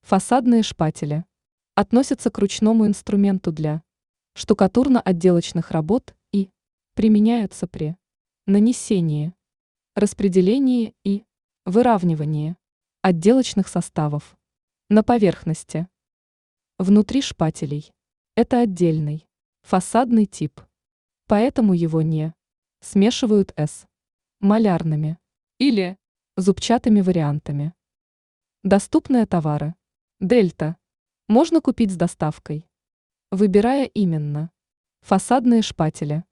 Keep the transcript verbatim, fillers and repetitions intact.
Фасадные шпатели относятся к ручному инструменту для штукатурно-отделочных работ и применяются при нанесении, распределении и выравнивании отделочных составов на поверхности. Внутри шпателей это отдельный фасадный тип, поэтому его не смешивают с малярными или зубчатыми вариантами. Доступные товары. Дельта. Можно купить с доставкой. Выбирая именно фасадные шпатели.